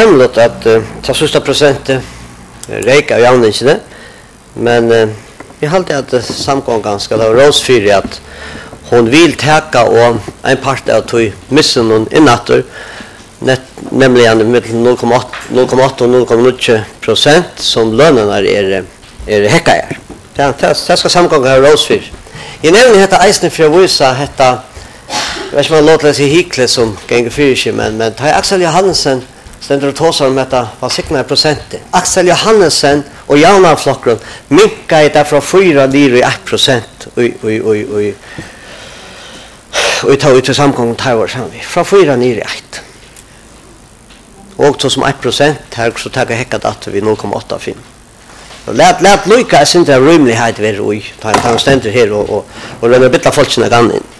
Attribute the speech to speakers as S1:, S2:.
S1: rymligt att ta sista procentet räka av javningsne, men jag hade att samgången ska ha råsfyr att hon vill täcka och en part av tog missen hon innatter, nämligen med 0,8 och 0,9% som lönerna är häckar. Det ska samgången ha råsfyr. Jag nämner detta eisen för att visa detta, jag vet inte om man låter sig hikle som gänger fyrsig, men ta Axel Johansen ständer och tåsar om detta, vad siknar procentet. Axel Johansen och Jaunarflockron minkar det från 4 ner i 1% och tar ut till samgången 3 år sedan. Från 4 ner i 1. Och så som 1% här så tar jag häckat att vid 0,85. Lät lojka är inte en rymlighet vid roj. Ta en ständer här och röna bytta folk sina gann in.